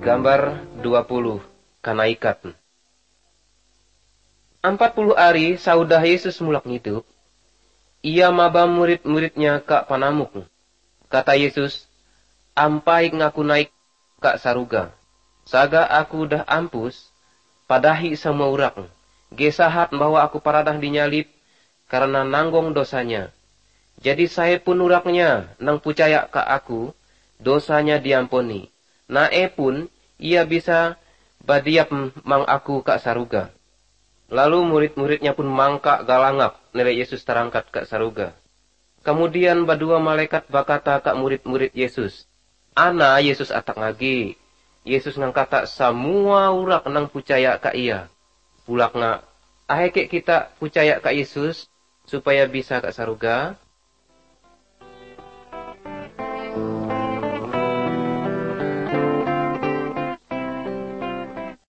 Gambar 20. Kanaikat. 40 hari saudah Yesus mulak ngidup, ia maba murid-muridnya kak panamuk. Kata Yesus, ampai ngaku naik kak saruga. Saga aku dah ampus, padahi semua urak. Gesahat bahwa aku paradah dinyalip karena nanggong dosanya. Jadi saya pun uraknya nang pucaya ka aku, dosanya diampuni. Nae pun ia bisa badiap mang aku kak saruga. Lalu murid-muridnya pun mangka galangap nilai Yesus terangkat kak saruga. Kemudian badua malaikat bakata kak murid-murid Yesus, Ana Yesus atak ngagi. Yesus ngangkata semua urak nang pucaya kak ia. Pulak nga, aheke kita pucaya kak Yesus supaya bisa kak saruga.